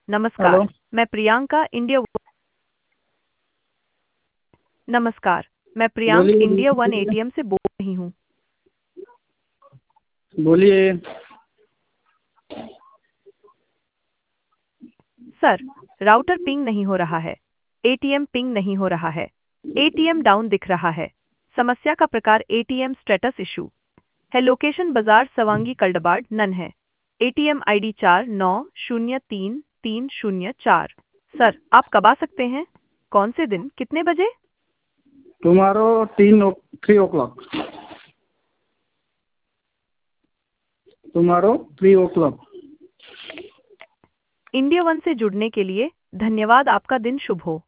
Hello. नमस्कार, मैं Priyanka India नमस्कार, मैं प्रियांक बोलिए इंडिया वन बोलिए एटीएम से बोल रही हूँ। बोलिए। सर, राउटर पिंग नहीं हो रहा है। एटीएम पिंग नहीं हो रहा है। एटीएम डाउन दिख रहा है। समस्या का प्रकार एटीएम स्टेटस इशू है। लोकेशन बाजार सवांगी कल्डबाड नन है। ATM ID 4903-304। सर, आप कब आ सकते हैं? कौन से दिन, कितने बजे? Tomorrow 3 o'clock। Tomorrow 3 o'clock। India one से जुड़ने के लिए धन्यवाद। आपका दिन शुभ हो।